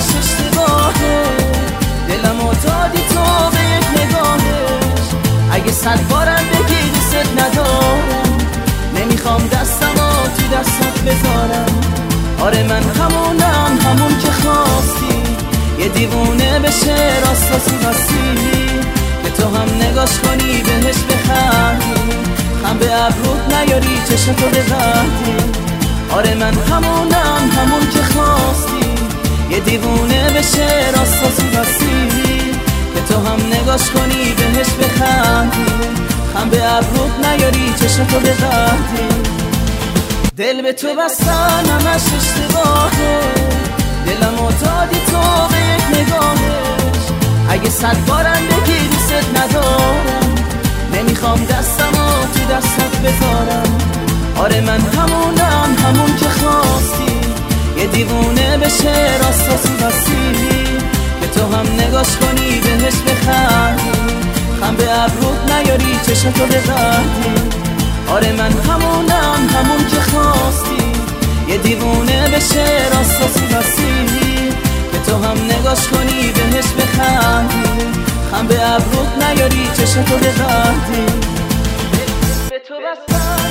همش اشتباهه، دلم و دادی تو به یک نگاهش. اگه 100 بارم بگی دوست ندارم، نمیخوام دستمو تو دستت بذارم. آره من همونم، همون که خواستی، یه دیوونه بشه راستاسی راستی، که تو هم نگاش کنی بهش بخندی، خم به ابروت نیاری چشمتو ببندی. آره من همونم، همون که خواستی، یه دیوونه بشه راستاسی راستی، که تو هم نگاش کنی بهش بخندی، خم به ابروت نیاری چشمتو ببندی. دل به تو بستن همش اشتباهه، دلم و دادی تو به یک نگاهش. اگه 100 بارم بگی دوست ندارم، نمیخوام دستمو تو دستت بذارم. آره من همونم، همون که خواستی، یه دیوونه بشه راستاسی راستی، که تو هم نگاش کنی بهش بخندی، خم به ابروت نیاری چشمتو ببندی. آره من همونم، همون که خواستی، یه دیوونه بشه راستاسی راستی، که تو هم نگاش کنی بهش بخندی، خم به ابروت نیاری چشمتو ببندی. به تو بستن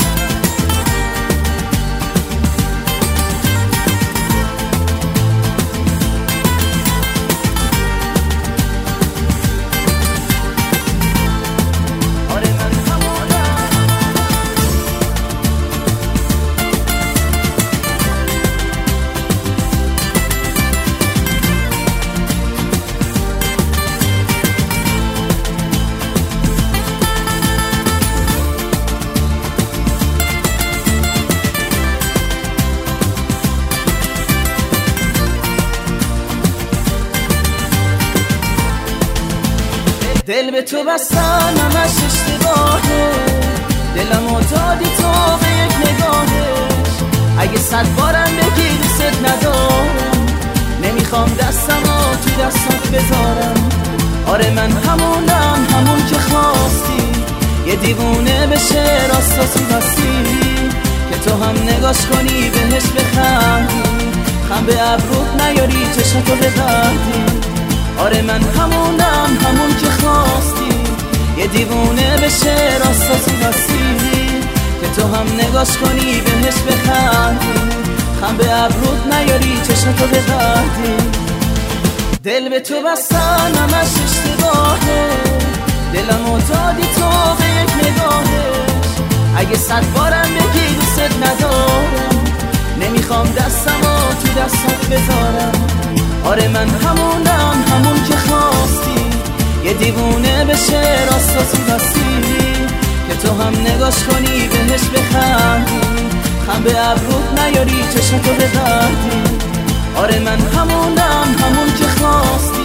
دل به تو بستن همش اشتباهه، دلم و دادی تو به یک نگاهش. اگه 100 بارم بگی دوست ندارم، نمیخوام دستمو تو دستت بذارم. آره من همونم، همون که خواستی، یه دیوونه بشه راستاسی راستی، که تو هم نگاش کنی بهش بخندی، خم به ابروت نیاری چشمتو ببندی. آره من همونم، همون که خواستی، یه دیوونه بشه راستاسی راستی، که تو هم نگاش کنی بهش بخندی، خم به ابروت نیاری چشمتو ببندی. دل به تو بستن همش اشتباهه، دلم و دادی تو به یک نگاهش. اگه 100 بارم بگی دوست ندارم، نمیخوام دستمو تو دستت بذارم. آره من همونم، همون که خواستی، یه دیوونه بشه راستاسی راستی، که تو هم نگاش کنی بهش بخندی، خم به ابروت نیاری چشمتو ببندی. آره من همونم، همون که خواستی،